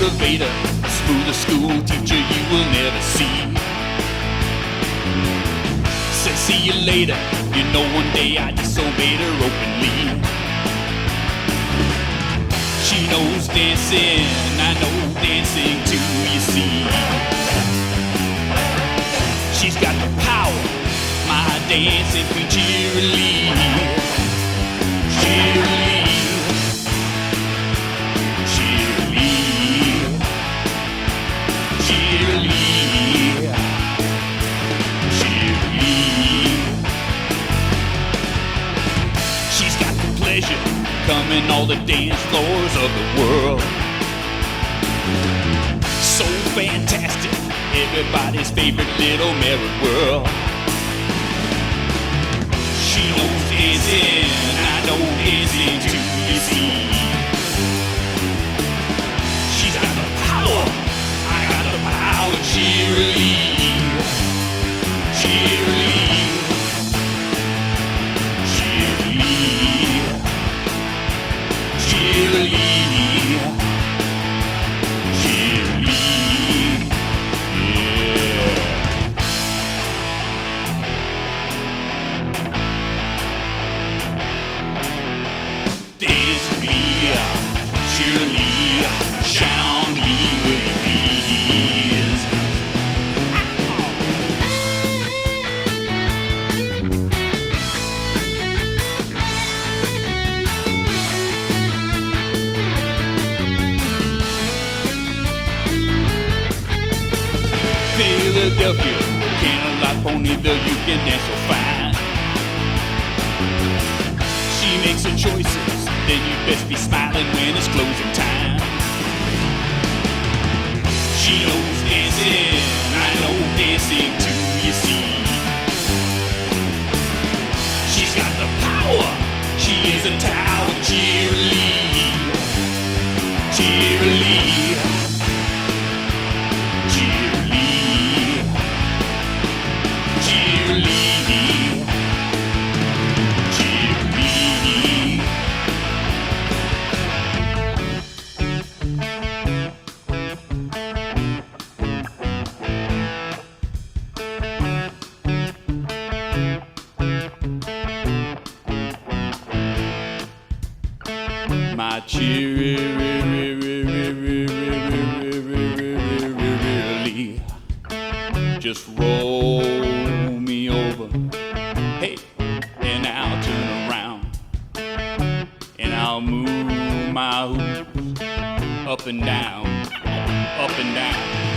elevator, smooth a school teacher you will never see. Said see you later, you know one day I disobeyed her openly. She knows dancing, I know dancing too, you see. She's got the power, my dancing queen cheerily. Cheerily. Cheerily. Cheerily. Cheerily. She's got the pleasure coming all the dance floors of the world. So fantastic, everybody's favorite little Mary World. She knows dancing, I know dancing too, you see. She's got the power, I got the power, cheerily. Cheerily. Philadelphia, Cadillac, Ponyville, you can dance so fine. She makes her choices, then you best be smiling when it's closing time. She knows dancing, I know dancing too, you see. She's got the power, she is a tower, cheerily. Cheerily. My cheerily, just roll me over, hey, and I'll turn around, and I'll move my hoops up and down, up and down.